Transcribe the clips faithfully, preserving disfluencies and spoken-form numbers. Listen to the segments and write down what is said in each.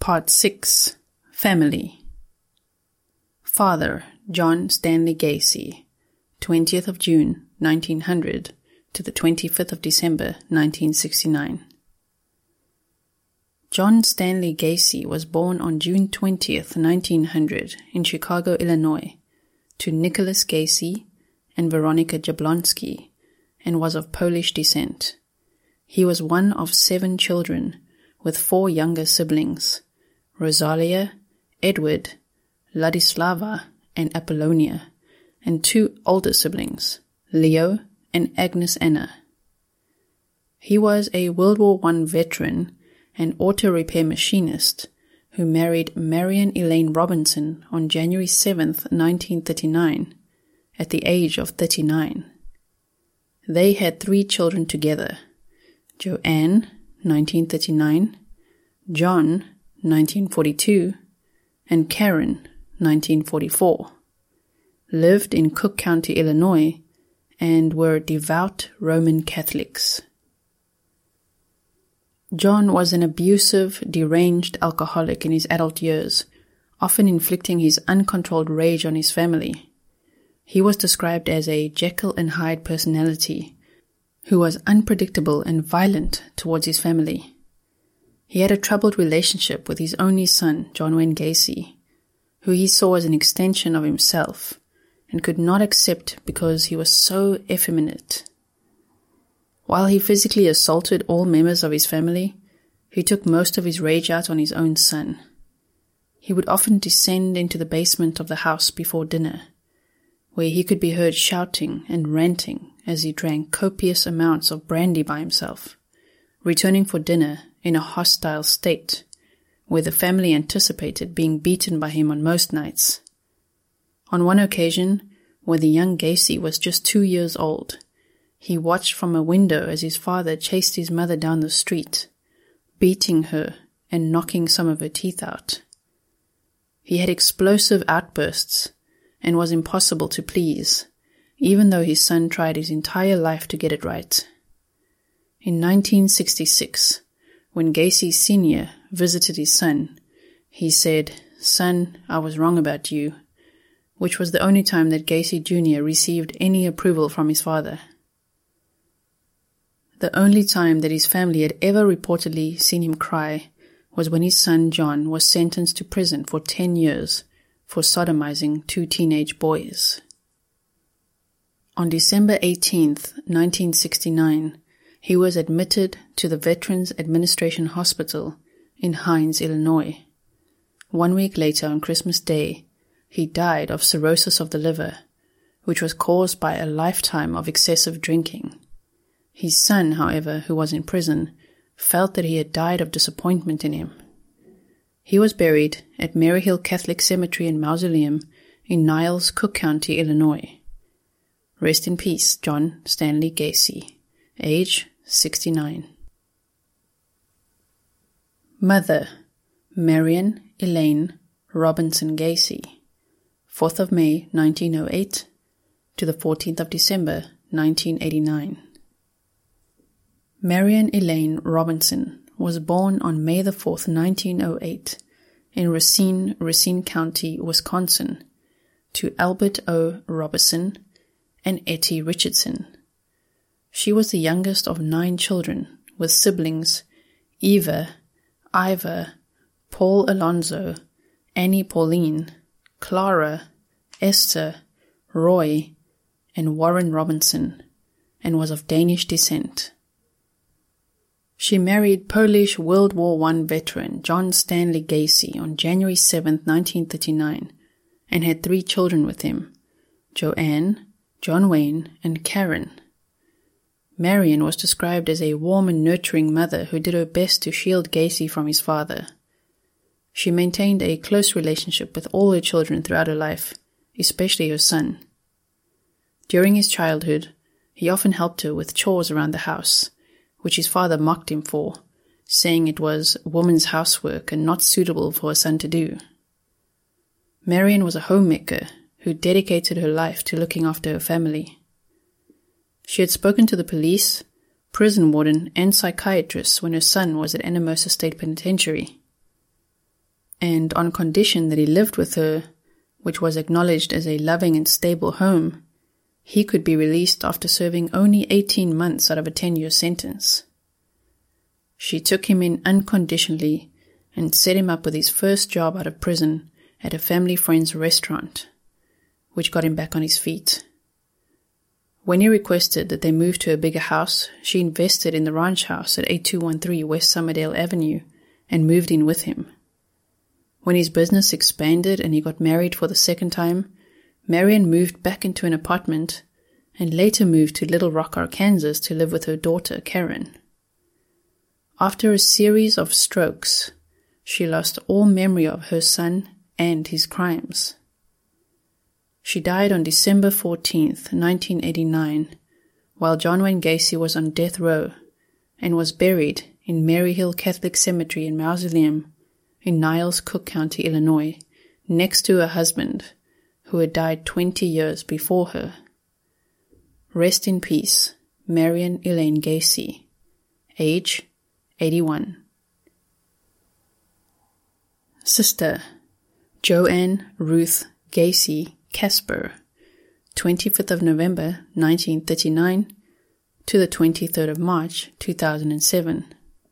Part six. Family. Father, John Stanley Gacy, twentieth of June, nineteen hundred, to the twenty-fifth of December, nineteen sixty-nine. John Stanley Gacy was born on June twentieth, nineteen hundred, in Chicago, Illinois, to Nicholas Gacy and Veronica Jablonski, and was of Polish descent. He was one of seven children, with four younger siblings, Rosalia, Edward, Ladislava, and Apollonia, and two older siblings, Leo and Agnes Anna. He was a World War One veteran and auto repair machinist who married Marian Elaine Robinson on January seventh, nineteen thirty-nine, at the age of thirty-nine. They had three children together, Joanne, nineteen thirty-nine, John, nineteen forty-two, and Karen, nineteen forty-four, lived in Cook County, Illinois, and were devout Roman Catholics. John was an abusive, deranged alcoholic in his adult years, often inflicting his uncontrolled rage on his family. He was described as a Jekyll and Hyde personality, who was unpredictable and violent towards his family. He had a troubled relationship with his only son, John Wayne Gacy, who he saw as an extension of himself, and could not accept because he was so effeminate. While he physically assaulted all members of his family, he took most of his rage out on his own son. He would often descend into the basement of the house before dinner, where he could be heard shouting and ranting as he drank copious amounts of brandy by himself, returning for dinner in a hostile state, where the family anticipated being beaten by him on most nights. On one occasion, when the young Gacy was just two years old, he watched from a window as his father chased his mother down the street, beating her and knocking some of her teeth out. He had explosive outbursts and was impossible to please, even though his son tried his entire life to get it right. In nineteen sixty-six, when Gacy Senior visited his son, he said, "Son, I was wrong about you," which was the only time that Gacy Junior received any approval from his father. The only time that his family had ever reportedly seen him cry was when his son John was sentenced to prison for ten years for sodomizing two teenage boys. On December eighteenth, nineteen sixty-nine, he was admitted to the Veterans Administration Hospital in Hines, Illinois. One week later, on Christmas Day, he died of cirrhosis of the liver, which was caused by a lifetime of excessive drinking. His son, however, who was in prison, felt that he had died of disappointment in him. He was buried at Maryhill Catholic Cemetery and Mausoleum in Niles, Cook County, Illinois. Rest in peace, John Stanley Gacy, age sixty-nine. Mother, Marian Elaine Robinson Gacy, fourth of May, nineteen oh eight, to the fourteenth of December, nineteen eighty-nine. Marian Elaine Robinson was born on May the fourth, nineteen oh eight, in Racine, Racine County, Wisconsin, to Albert O. Robinson and Etty Richardson. She was the youngest of nine children, with siblings Eva, Ivor, Paul Alonzo, Annie Pauline, Clara, Esther, Roy, and Warren Robinson, and was of Danish descent. She married Polish World War One veteran John Stanley Gacy on January seventh, nineteen thirty-nine, and had three children with him, Joanne, John Wayne, and Karen. Marian was described as a warm and nurturing mother who did her best to shield Gacy from his father. She maintained a close relationship with all her children throughout her life, especially her son. During his childhood, he often helped her with chores around the house, which his father mocked him for, saying it was woman's housework and not suitable for a son to do. Marian was a homemaker who dedicated her life to looking after her family. She had spoken to the police, prison warden, and psychiatrists when her son was at Anamosa State Penitentiary. and on condition that he lived with her, which was acknowledged as a loving and stable home, he could be released after serving only eighteen months out of a ten-year sentence. She took him in unconditionally and set him up with his first job out of prison at a family friend's restaurant, which got him back on his feet. When he requested that they move to a bigger house, she invested in the ranch house at eighty-two thirteen West Summerdale Avenue and moved in with him. When his business expanded and he got married for the second time, Marion moved back into an apartment and later moved to Little Rock, Arkansas to live with her daughter, Karen. After a series of strokes, she lost all memory of her son and his crimes. She died on December fourteenth, nineteen eighty-nine, while John Wayne Gacy was on death row and was buried in Maryhill Catholic Cemetery and Mausoleum in Niles, Cook County, Illinois, next to her husband, who had died twenty years before her. Rest in peace, Marion Elaine Gacy, age eighty-one. Sister, Joanne Ruth Gacy Casper, twenty-fifth of November, nineteen thirty-nine, to the twenty-third of March, two thousand seven.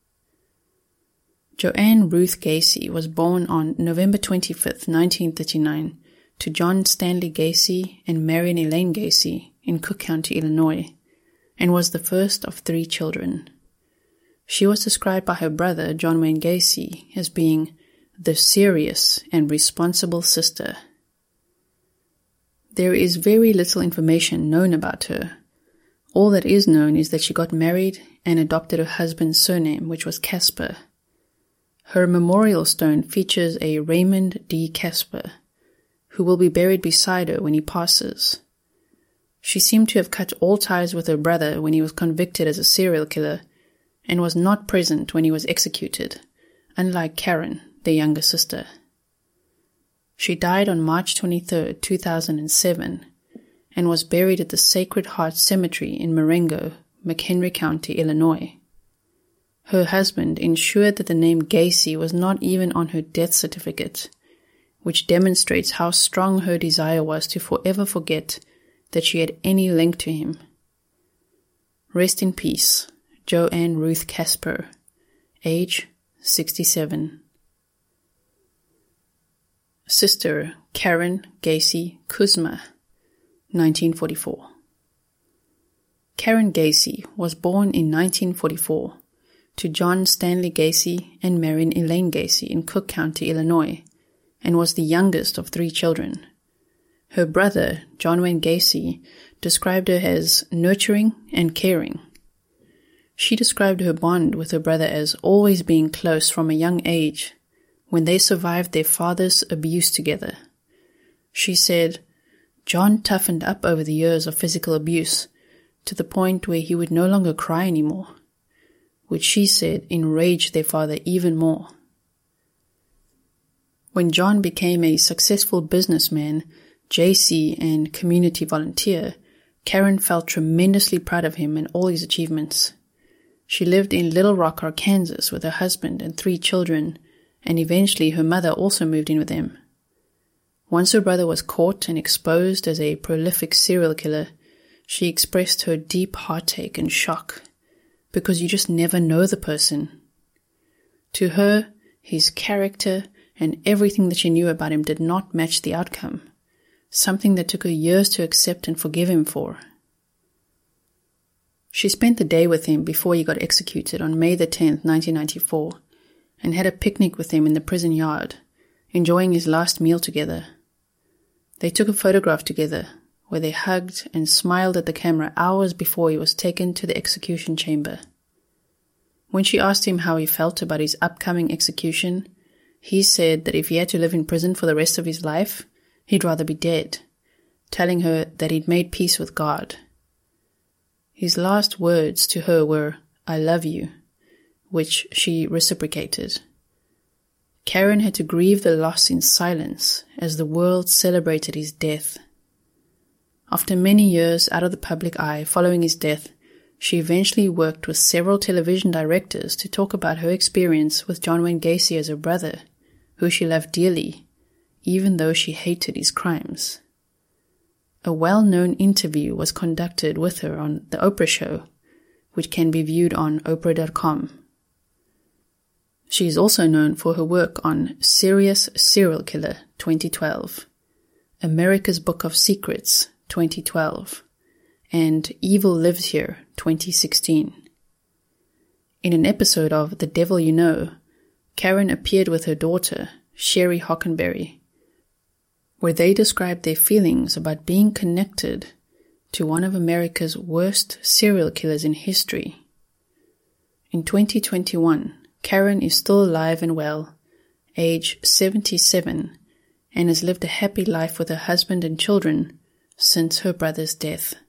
Joanne Ruth Gacy was born on November twenty-fifth, nineteen thirty-nine, to John Stanley Gacy and Marion Elaine Gacy in Cook County, Illinois, and was the first of three children. She was described by her brother, John Wayne Gacy, as being the serious and responsible sister. There is very little information known about her. All that is known is that she got married and adopted her husband's surname, which was Casper. Her memorial stone features a Raymond D. Casper, who will be buried beside her when he passes. She seemed to have cut all ties with her brother when he was convicted as a serial killer and was not present when he was executed, unlike Karen, their younger sister. She died on March twenty-third, two thousand seven, and was buried at the Sacred Heart Cemetery in Marengo, McHenry County, Illinois. Her husband ensured that the name Gacy was not even on her death certificate, which demonstrates how strong her desire was to forever forget that she had any link to him. Rest in peace, Joanne Ruth Casper, age sixty-seven. Sister Karen Gacy Kuzma, nineteen forty-four. Karen Gacy was born in nineteen forty-four to John Stanley Gacy and Marion Elaine Gacy in Cook County, Illinois, and was the youngest of three children. Her brother, John Wayne Gacy, described her as nurturing and caring. She described her bond with her brother as always being close from a young age when they survived their father's abuse together. She said, John toughened up over the years of physical abuse to the point where he would no longer cry anymore, which she said enraged their father even more. When John became a successful businessman, J C, and community volunteer, Karen felt tremendously proud of him and all his achievements. She lived in Little Rock, Arkansas with her husband and three children, and eventually her mother also moved in with them. Once her brother was caught and exposed as a prolific serial killer, she expressed her deep heartache and shock, because you just never know the person. To her, his character and everything that she knew about him did not match the outcome, something that took her years to accept and forgive him for. She spent the day with him before he got executed on May the tenth, nineteen ninety-four, and had a picnic with him in the prison yard, enjoying his last meal together. They took a photograph together, where they hugged and smiled at the camera hours before he was taken to the execution chamber. When she asked him how he felt about his upcoming execution, he said that if he had to live in prison for the rest of his life, he'd rather be dead, telling her that he'd made peace with God. His last words to her were, "I love you," which she reciprocated. Karen had to grieve the loss in silence as the world celebrated his death. After many years out of the public eye following his death, she eventually worked with several television directors to talk about her experience with John Wayne Gacy as her brother, who she loved dearly, even though she hated his crimes. A well-known interview was conducted with her on The Oprah Show, which can be viewed on Oprah dot com. She is also known for her work on Serious Serial Killer twenty twelve, America's Book of Secrets twenty twelve, and Evil Lives Here twenty sixteen. In an episode of The Devil You Know, Karen appeared with her daughter, Sherry Hockenberry, where they described their feelings about being connected to one of America's worst serial killers in history. In twenty twenty-one, Karen is still alive and well, age seventy-seven, and has lived a happy life with her husband and children since her brother's death.